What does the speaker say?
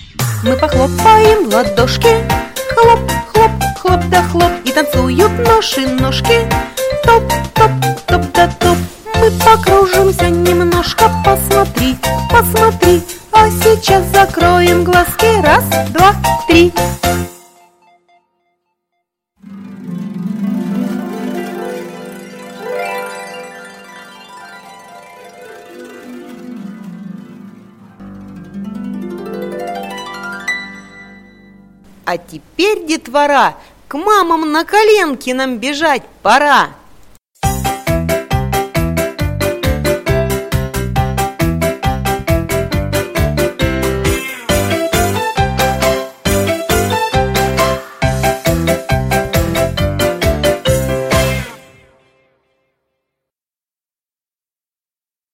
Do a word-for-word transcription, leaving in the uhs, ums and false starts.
Мы похлопаем в ладошки, хлоп, хлоп, хлоп да хлоп, и танцуют наши ножки, топ, топ, топ да топ. Мы покружимся немножко, посмотри, посмотри, а сейчас закроем глазки, раз, два, три. А теперь, детвора, к мамам на коленки нам бежать пора.